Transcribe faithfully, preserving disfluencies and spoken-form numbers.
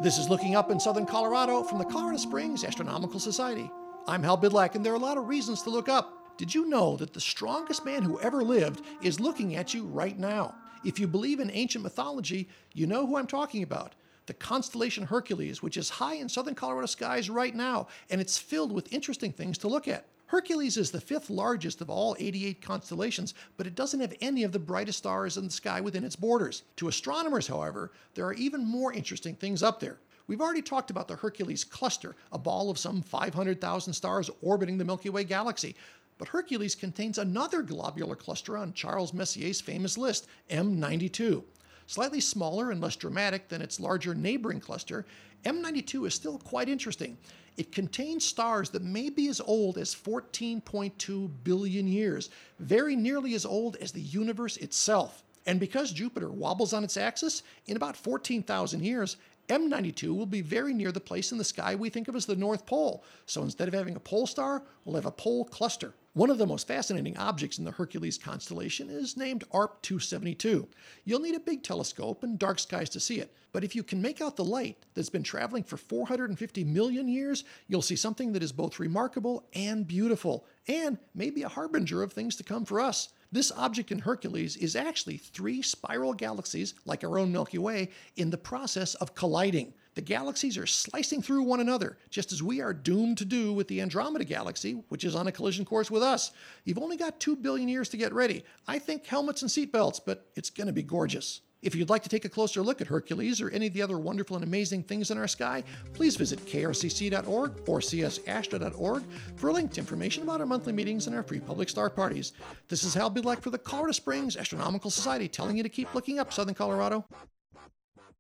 This is Looking Up in Southern Colorado from the Colorado Springs Astronomical Society. I'm Hal Bidlack, and there are a lot of reasons to look up. Did you know that the strongest man who ever lived is looking at you right now? If you believe in ancient mythology, you know who I'm talking about. The constellation Hercules, which is high in southern Colorado skies right now, and it's filled with interesting things to look at. Hercules is the fifth largest of all eighty-eight constellations, but it doesn't have any of the brightest stars in the sky within its borders. To astronomers, however, there are even more interesting things up there. We've already talked about the Hercules cluster, a ball of some five hundred thousand stars orbiting the Milky Way galaxy. But Hercules contains another globular cluster on Charles Messier's famous list, M ninety-two. Slightly smaller and less dramatic than its larger neighboring cluster, M ninety-two is still quite interesting. It contains stars that may be as old as fourteen point two billion years, very nearly as old as the universe itself. And because Jupiter wobbles on its axis, in about fourteen thousand years, M ninety-two will be very near the place in the sky we think of as the North Pole. So instead of having a pole star, we'll have a pole cluster. One of the most fascinating objects in the Hercules constellation is named A R P two seventy-two. You'll need a big telescope and dark skies to see it, but if you can make out the light that's been traveling for four hundred fifty million years, you'll see something that is both remarkable and beautiful, and maybe a harbinger of things to come for us. This object in Hercules is actually three spiral galaxies, like our own Milky Way, in the process of colliding. The galaxies are slicing through one another, just as we are doomed to do with the Andromeda Galaxy, which is on a collision course with us. You've only got two billion years to get ready. I think helmets and seatbelts, but it's going to be gorgeous. If you'd like to take a closer look at Hercules or any of the other wonderful and amazing things in our sky, please visit K R C C dot org or C S astro dot org for a link to information about our monthly meetings and our free public star parties. This is Hal Bidlack for the Colorado Springs Astronomical Society, telling you to keep looking up, Southern Colorado.